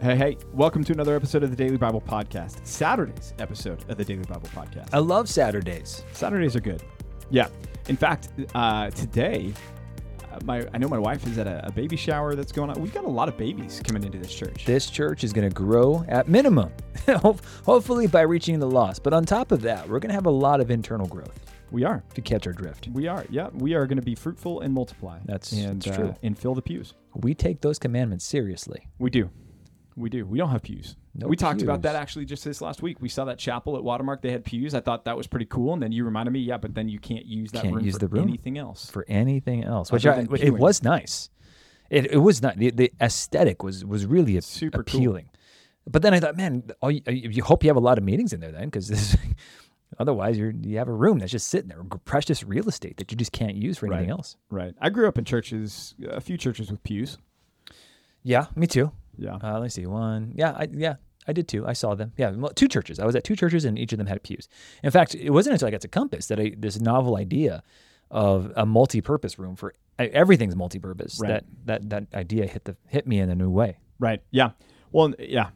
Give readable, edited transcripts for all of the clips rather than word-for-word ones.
Hey, welcome to another episode of the Daily Bible Podcast. Saturday's episode of the Daily Bible Podcast. I love Saturdays. Saturdays are good. Yeah. In fact, today, I know my wife is at a baby shower that's going on. We've got a lot of babies coming into this church. This church is going to grow at minimum, hopefully by reaching the lost. But on top of that, we're going to have a lot of internal growth. We are. To catch our drift. We are. Yeah. We are going to be fruitful and multiply. That's true. And fill the pews. We take those commandments seriously. We do. We do. We don't have pews. No we talked pews. about that actually just this last week. We saw that chapel at Watermark. They had pews. I thought that was pretty cool. And then you reminded me, but then you can't use that room for anything else. For anything else. It was nice. It was not. The aesthetic was really super appealing. Cool. But then I thought, man, you hope you have a lot of meetings in there then, because otherwise you have a room that's just sitting there, precious real estate that you just can't use for anything else. Right. I grew up in churches, a few churches with pews. Yeah, me too. Yeah. Let me see. One. Yeah, I did too. I saw them. Yeah, well, 2 churches. I was at 2 churches, and each of them had pews. In fact, it wasn't until I got to Compass that this novel idea of a multi-purpose room for everything's multi-purpose. Right. That idea hit me in a new way. Right. Yeah. Well. Yeah.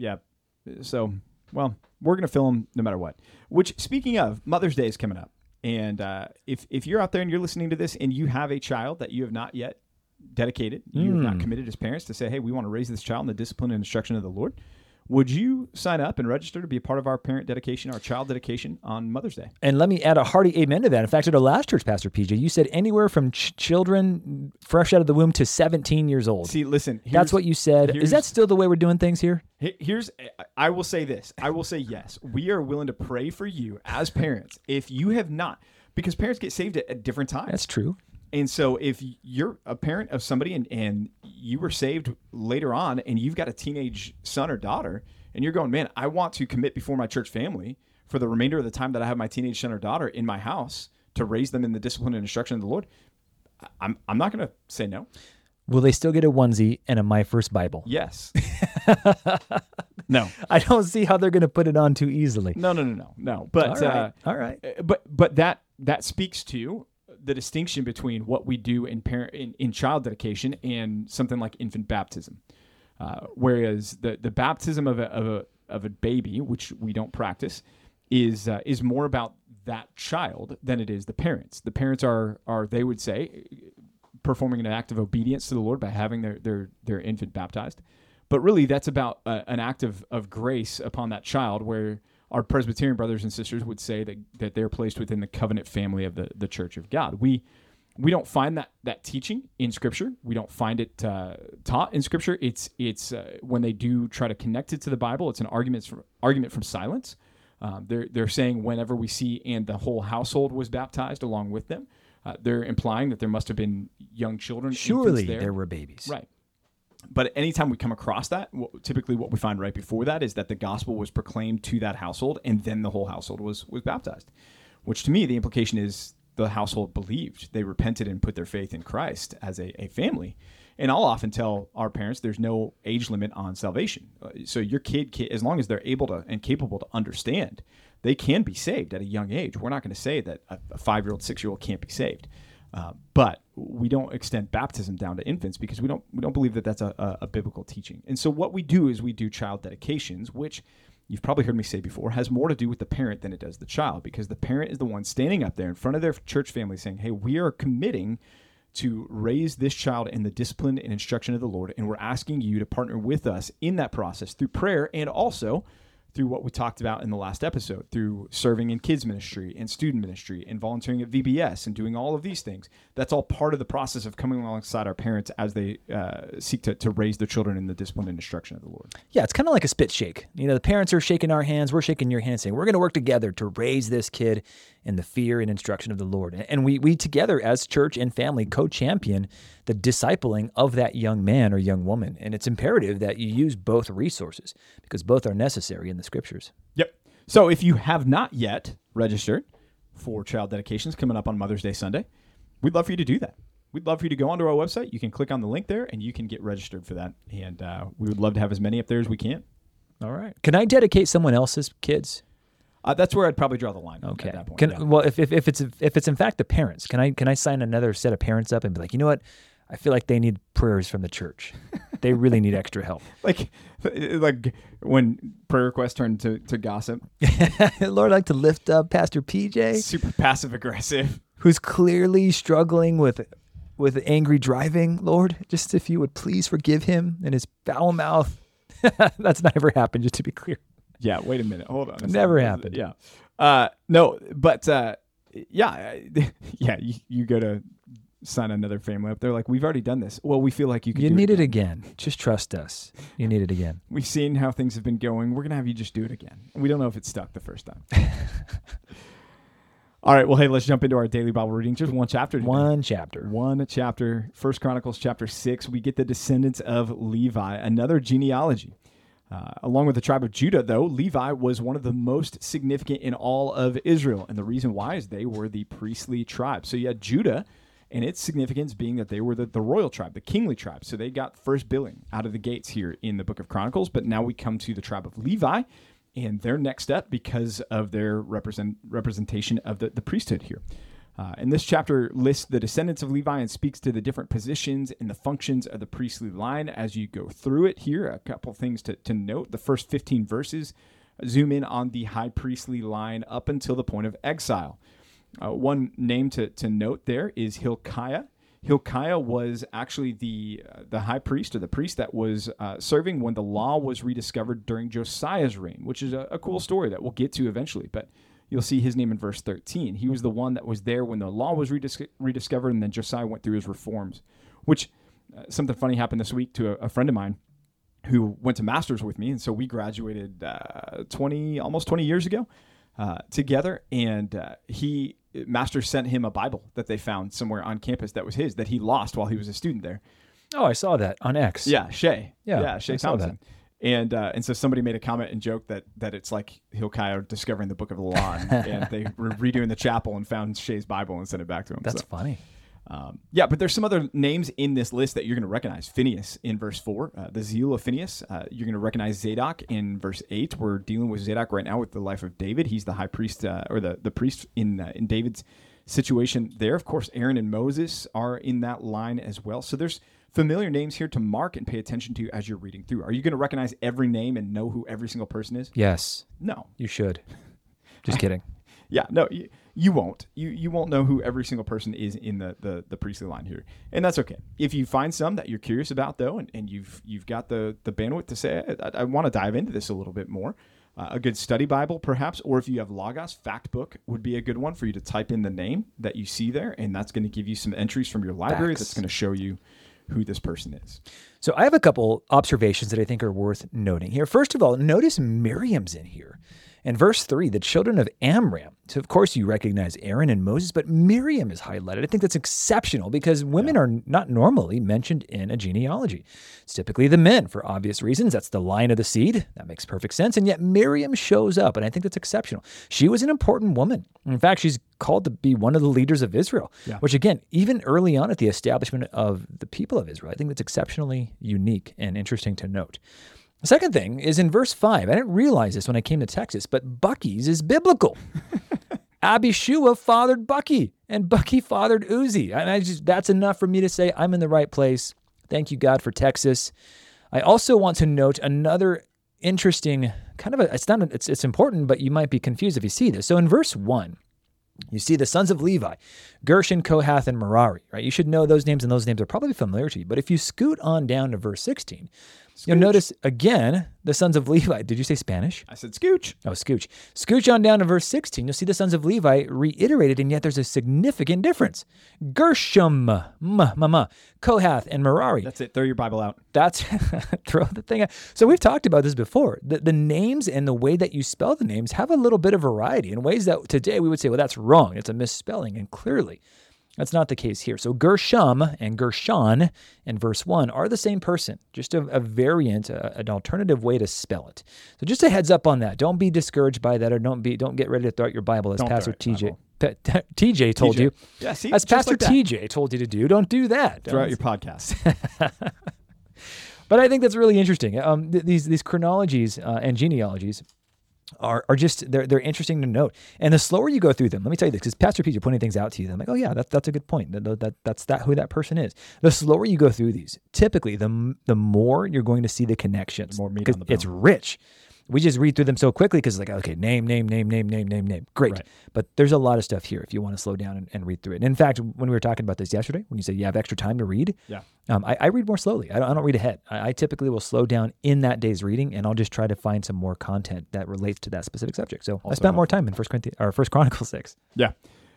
So, we're gonna film no matter what. Which, speaking of, Mother's Day is coming up, and if you're out there and you're listening to this and you have a child that you have not yet dedicated, you have not committed as parents to say, hey, we want to raise this child in the discipline and instruction of the Lord, would you sign up and register to be a part of our parent dedication, our child dedication on Mother's Day? And let me add a hearty amen to that. In fact, at our last church, Pastor PJ, you said anywhere from children fresh out of the womb to 17 years old. See, listen. That's what you said. Is that still the way we're doing things here? I will say this. I will say yes. We are willing to pray for you as parents if you have not, because parents get saved at different times. That's true. And so if you're a parent of somebody and you were saved later on and you've got a teenage son or daughter and you're going, man, I want to commit before my church family for the remainder of the time that I have my teenage son or daughter in my house to raise them in the discipline and instruction of the Lord, I'm not going to say no. Will they still get a onesie and a My First Bible? Yes. No. I don't see how they're going to put it on too easily. No. But all right. But that speaks to the distinction between what we do in child dedication and something like infant baptism, whereas the baptism of a baby, which we don't practice, is more about that child than it is the parents. The parents are they would say performing an act of obedience to the Lord by having their infant baptized, but really that's about an act of grace upon that child, where our Presbyterian brothers and sisters would say that they're placed within the covenant family of the Church of God. We don't find that teaching in Scripture. We don't find it taught in Scripture. It's when they do try to connect it to the Bible, it's an argument from silence. They're saying whenever we see and the whole household was baptized along with them, they're implying that there must have been young children. Surely there were babies. Right. But anytime we come across that, typically what we find right before that is that the gospel was proclaimed to that household, and then the whole household was baptized, which to me, the implication is the household believed. They repented and put their faith in Christ as a family. And I'll often tell our parents there's no age limit on salvation. So your kid, as long as they're able to and capable to understand, they can be saved at a young age. We're not going to say that a 5-year-old, 6-year-old can't be saved. But we don't extend baptism down to infants because we don't believe that that's a biblical teaching. And so what we do is we do child dedications, which you've probably heard me say before, has more to do with the parent than it does the child, because the parent is the one standing up there in front of their church family saying, hey, we are committing to raise this child in the discipline and instruction of the Lord, and we're asking you to partner with us in that process through prayer and also through what we talked about in the last episode, through serving in kids ministry and student ministry and volunteering at VBS and doing all of these things. That's all part of the process of coming alongside our parents as they seek to raise their children in the discipline and instruction of the Lord. Yeah, it's kind of like a spit shake. The parents are shaking our hands, we're shaking your hand, saying, we're going to work together to raise this kid in the fear and instruction of the Lord. And we together as church and family co-champion the discipling of that young man or young woman. And it's imperative that you use both resources because both are necessary in the Scriptures. Yep. So if you have not yet registered for child dedications coming up on Mother's Day Sunday, we'd love for you to do that. We'd love for you to go onto our website. You can click on the link there and you can get registered for that. And we would love to have as many up there as we can. All right. Can I dedicate someone else's kids? That's where I'd probably draw the line. Okay. At that point. Well, if it's in fact the parents, can I sign another set of parents up and be like, you know what? I feel like they need prayers from the church. They really need extra help. Like when prayer requests turn to gossip. Lord, I'd like to lift up Pastor PJ. Super passive aggressive. Who's clearly struggling with angry driving. Lord, just if you would please forgive him and his foul mouth. That's never happened, just to be clear. Yeah, wait a minute. Hold on. Never happened. Yeah. No, but yeah, you go to sign another family up. They're like, we've already done this. Well, we feel like you could need it again. Just trust us. You need it again. We've seen how things have been going. We're going to have you just do it again. We don't know if it stuck the first time. All right, well, hey, let's jump into our daily Bible reading. Just one chapter today. One chapter. 1 Chronicles chapter 6. We get the descendants of Levi, another genealogy. Along with the tribe of Judah, though, Levi was one of the most significant in all of Israel. And the reason why is they were the priestly tribe. So you had Judah, and its significance being that they were the royal tribe, the kingly tribe. So they got first billing out of the gates here in the book of Chronicles. But now we come to the tribe of Levi, and their next step because of their representation of the priesthood here. And this chapter lists the descendants of Levi and speaks to the different positions and the functions of the priestly line as you go through it here. A couple things to note. The first 15 verses zoom in on the high priestly line up until the point of exile. One name to note there is Hilkiah. Hilkiah was actually the high priest, or the priest that was serving when the law was rediscovered during Josiah's reign, which is a cool story that we'll get to eventually. But you'll see his name in verse 13. He was the one that was there when the law was rediscovered, and then Josiah went through his reforms, which something funny happened this week to a friend of mine who went to master's with me. And so we graduated almost 20 years ago together. And master sent him a Bible that they found somewhere on campus that was his, that he lost while he was a student there. Oh, I saw that on X. Yeah, Shay. Yeah, Shay I saw Thompson. And so somebody made a comment and joked that it's like Hilkiah discovering the book of the law, and they were redoing the chapel and found Shay's Bible and sent it back to him. That's funny. But there's some other names in this list that you're going to recognize. Phineas in verse 4, the zeal of Phineas. You're going to recognize Zadok in verse 8. We're dealing with Zadok right now with the life of David. He's the high priest, or the priest in David's situation there. Of course, Aaron and Moses are in that line as well. So there's familiar names here to mark and pay attention to as you're reading through. Are you going to recognize every name and know who every single person is? Yes. No. You should. Just kidding. Yeah, no, you won't. You won't know who every single person is in the priestly line here, and that's okay. If you find some that you're curious about, though, and you've got the bandwidth to say, I want to dive into this a little bit more, a good study Bible perhaps, or if you have Logos, Fact Book would be a good one for you to type in the name that you see there, and that's going to give you some entries from your library. That's going to show you who this person is. So I have a couple observations that I think are worth noting here. First of all, notice Miriam's in here. In verse 3, the children of Amram. So, of course, you recognize Aaron and Moses, but Miriam is highlighted. I think that's exceptional because women are not normally mentioned in a genealogy. It's typically the men for obvious reasons. That's the line of the seed. That makes perfect sense. And yet Miriam shows up, and I think that's exceptional. She was an important woman. In fact, she's called to be one of the leaders of Israel, which, again, even early on at the establishment of the people of Israel, I think that's exceptionally unique and interesting to note. The second thing is in verse 5. I didn't realize this when I came to Texas, but Bucky's is biblical. Abishua fathered Bucky, and Bucky fathered Uzi. That's enough for me to say I'm in the right place. Thank you, God, for Texas. I also want to note another interesting it's important, but you might be confused if you see this. So in verse 1, you see the sons of Levi, Gershon, Kohath, and Merari, right? You should know those names, and those names are probably familiar to you. But if you scoot on down to verse 16, you'll notice, again, the sons of Levi. Did you say Spanish? I said scooch. Oh, scooch. Scooch on down to verse 16. You'll see the sons of Levi reiterated, and yet there's a significant difference. Gershom, Kohath, and Merari. That's it. Throw your Bible out. That's throw the thing out. So we've talked about this before. The names and the way that you spell the names have a little bit of variety in ways that today we would say, well, that's wrong. It's a misspelling. And clearly, that's not the case here. So Gershom and Gershon in verse 1 are the same person, just a variant, an alternative way to spell it. So just a heads up on that. Don't be discouraged by that, or don't get ready to throw out your Bible as Pastor TJ told you. Yeah, see, as Pastor TJ told you to do. Don't do that. Throw out your podcast. But I think that's really interesting. These chronologies and genealogies are just they're interesting to note. And the slower you go through them, let me tell you this, because Pastor Pete, you're pointing things out to you. I'm like, oh yeah, that's a good point. That's who that person is. The slower you go through these, typically the more you're going to see the connections. More meat on the bone. It's rich. We just read through them so quickly because it's like, okay, name. Great. Right. But there's a lot of stuff here if you want to slow down and read through it. And in fact, when we were talking about this yesterday, when you said you have extra time to read, Yeah. I read more slowly. I don't read ahead. I typically will slow down in that day's reading, and I'll just try to find some more content that relates to that specific subject. So I spent more time in First Chronicles 6. Yeah.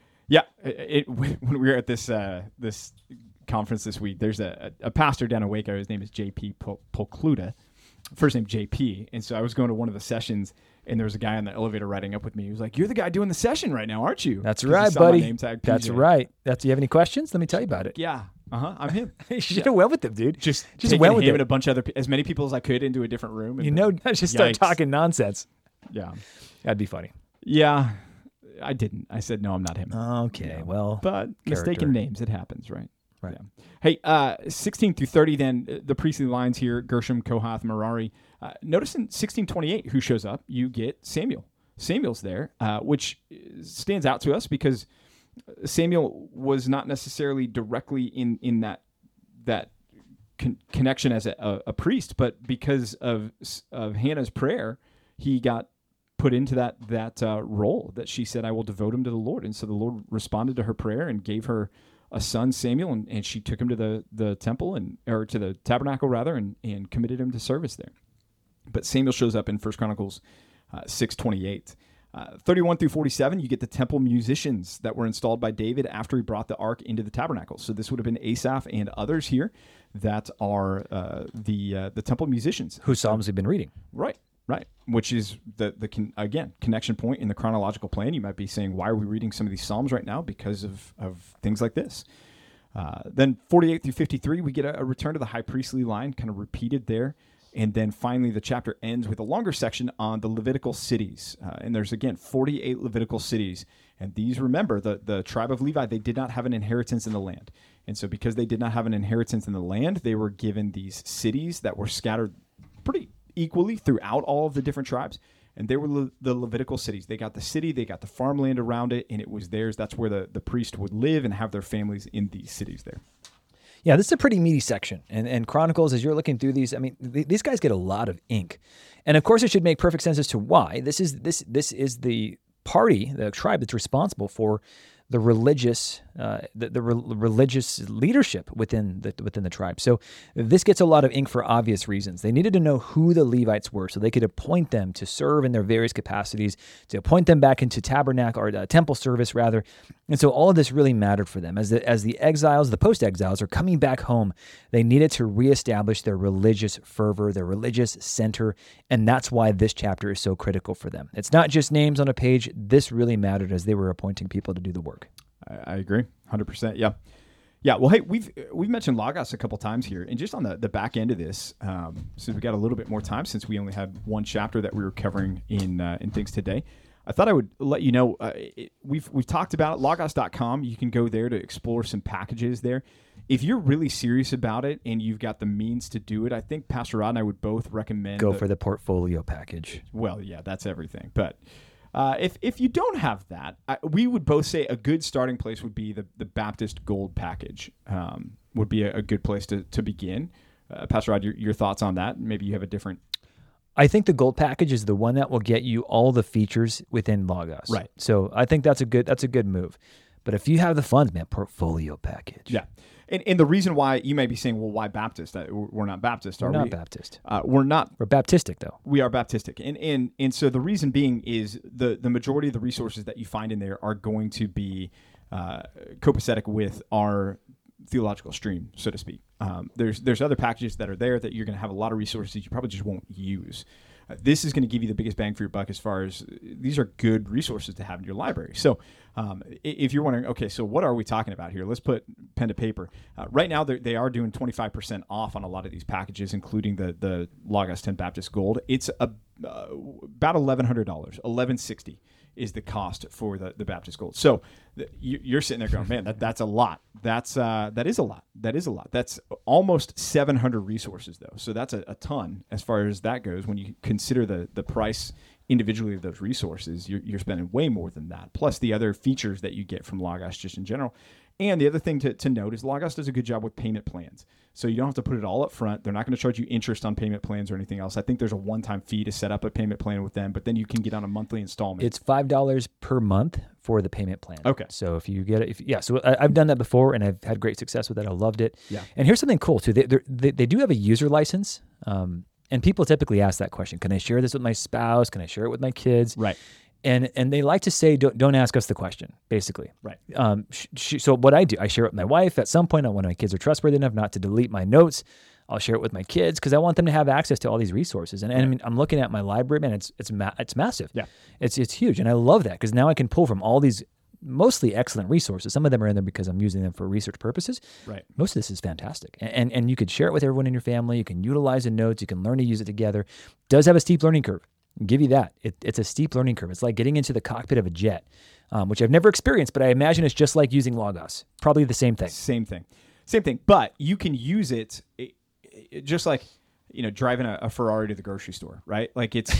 When we were at this conference this week, there's a pastor down in Waco. His name is J.P. Polkluda. First name JP. And so I was going to one of the sessions, and there was a guy on the elevator riding up with me. He was like, "You're the guy doing the session right now, aren't you?" That's 'Cause right, he saw my buddy. name tag, That's PJ. right. Do you have any questions? Let me tell you about it. Yeah. I'm him. You should have went with him, dude. Just went with him it. and a bunch of as many people as I could into a different room. And Just start Yikes. talking nonsense. Yeah. That'd be funny. Yeah. I didn't. I said, no, I'm not him. Okay, Yeah. well. But mistaken character. names, it happens, right? Right. Yeah. Hey, 16 through 30 then, the priestly lines here, Gershom, Kohath, Merari. Notice in 1628 who shows up. You get Samuel. Samuel's there, which stands out to us because Samuel was not necessarily directly in that connection as a priest, but because of Hannah's prayer, he got put into that role that she said, "I will devote him to the Lord." And so the Lord responded to her prayer and gave her a son, Samuel, and she took him to the temple or to the tabernacle rather, and committed him to service there. But Samuel shows up in 1 Chronicles 6:28. 31 through 47, you get the temple musicians that were installed by David after he brought the ark into the tabernacle. So this would have been Asaph and others here that are the temple musicians. Whose Psalms we've been reading. Right. Which is again, connection point in the chronological plan. You might be saying, why are we reading some of these Psalms right now? Because of things like this. Then 48 through 53, we get a return to the high priestly line, kind of repeated there. And then finally, the chapter ends with a longer section on the Levitical cities. And there's, again, 48 Levitical cities. And these, remember, the tribe of Levi, they did not have an inheritance in the land. And so because they did not have an inheritance in the land, they were given these cities that were scattered pretty equally throughout all of the different tribes. And they were the Levitical cities. They got the city, they got the farmland around it, and it was theirs. That's where the priest would live and have their families in these cities there. Yeah, this is a pretty meaty section. And Chronicles, as you're looking through these, I mean, these guys get a lot of ink. And of course, it should make perfect sense as to why. This is the party, the tribe that's responsible for the religious religious leadership within the tribe. So this gets a lot of ink for obvious reasons. They needed to know who the Levites were so they could appoint them to serve in their various capacities, to appoint them back into tabernacle or temple service rather. And so all of this really mattered for them. As the exiles, the post-exiles are coming back home, they needed to reestablish their religious fervor, their religious center, and that's why this chapter is so critical for them. It's not just names on a page. This really mattered as they were appointing people to do the work. I agree, 100%. Yeah. Well, hey, we've mentioned Logos a couple times here, and just on the back end of this, since we got a little bit more time, since we only had one chapter that we were covering in things today, I thought I would let you know we've talked about it. Logos.com. You can go there to explore some packages there. If you're really serious about it and you've got the means to do it, I think Pastor Rod and I would both recommend go for the portfolio package. Well, yeah, that's everything, but. If you don't have that, we would both say a good starting place would be the Baptist Gold package. Would be a good place to begin. Pastor Rod, your thoughts on that? Maybe you have a different. I think the Gold package is the one that will get you all the features within Logos. Right. So I think that's a good move. But if you have the funds, man, portfolio package. Yeah. And the reason why you may be saying, well, why Baptist? We're not Baptist, are we? We're not Baptist. We're not. We're Baptistic, though. We are Baptistic. And so the reason being is the majority of the resources that you find in there are going to be copacetic with our theological stream, so to speak. There's other packages that are there that you're going to have a lot of resources you probably just won't use. This is going to give you the biggest bang for your buck as far as these are good resources to have in your library. So if you're wondering, okay, so what are we talking about here? Let's put pen to paper. Right now, they are doing 25% off on a lot of these packages, including the Logos 10 Baptist Gold. It's about $1,100, $1,160 is the cost for the Baptist Gold. So you're sitting there going, man, that's a lot. That is a lot. That is a lot. That's almost 700 resources though. So that's a ton as far as that goes. When you consider the price individually of those resources, you're spending way more than that. Plus the other features that you get from Logos just in general. And the other thing to note is Logos does a good job with payment plans. So you don't have to put it all up front. They're not going to charge you interest on payment plans or anything else. I think there's a one-time fee to set up a payment plan with them, but then you can get on a monthly installment. It's $5 per month for the payment plan. Okay. So if you get it, so I've done that before and I've had great success with it. I loved it. Yeah. And here's something cool too. They do have a user license. And people typically ask that question. Can I share this with my spouse? Can I share it with my kids? Right. And they like to say, don't ask us the question, basically. Right. So what I do, I share it with my wife. At some point, when my kids are trustworthy enough not to delete my notes, I'll share it with my kids because I want them to have access to all these resources. And I mean, I'm looking at my library, man. It's massive. Yeah. It's huge, and I love that because now I can pull from all these mostly excellent resources. Some of them are in there because I'm using them for research purposes. Right. Most of this is fantastic, and you could share it with everyone in your family. You can utilize the notes. You can learn to use it together. It does have a steep learning curve. I'll give you that. It's a steep learning curve. It's like getting into the cockpit of a jet, which I've never experienced, but I imagine it's just like using Logos. Probably the same thing. Same thing. But you can use it just like, driving a Ferrari to the grocery store, right? Like it's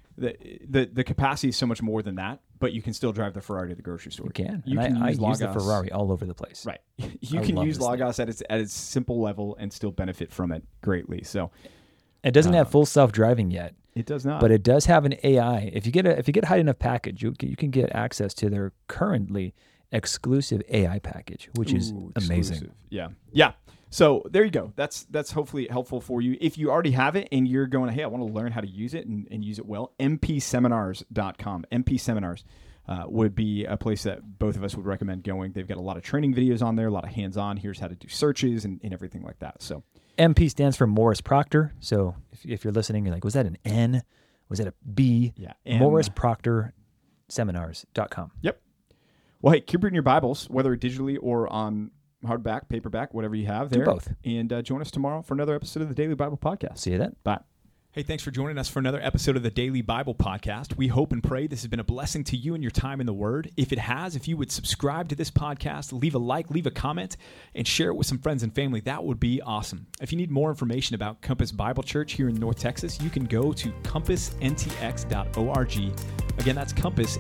the capacity is so much more than that, but you can still drive the Ferrari to the grocery store. You can. I use the Ferrari all over the place. Right. You can use Logos at its simple level and still benefit from it greatly. So it doesn't have full self-driving yet. It does not. But it does have an AI. If you get a high enough package, you can get access to their currently exclusive AI package, which is amazing. Exclusive. Yeah. So there you go. That's hopefully helpful for you. If you already have it and you're going, hey, I want to learn how to use it and use it well, mpseminars.com. MP Seminars would be a place that both of us would recommend going. They've got a lot of training videos on there, a lot of hands-on. Here's how to do searches and everything like that. So MP stands for Morris Proctor. So if you're listening, you're like, was that an N? Was that a B? Yeah. Morris Proctor Seminars.com. Yep. Well, hey, keep reading your Bibles, whether digitally or on hardback, paperback, whatever you have there. Do both. And join us tomorrow for another episode of the Daily Bible Podcast. See you then. Bye. Hey, thanks for joining us for another episode of the Daily Bible Podcast. We hope and pray this has been a blessing to you and your time in the Word. If it has, if you would subscribe to this podcast, leave a like, leave a comment, and share it with some friends and family, that would be awesome. If you need more information about Compass Bible Church here in North Texas, you can go to compassntx.org. Again, that's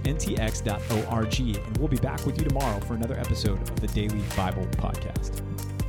compassntx.org. And we'll be back with you tomorrow for another episode of the Daily Bible Podcast.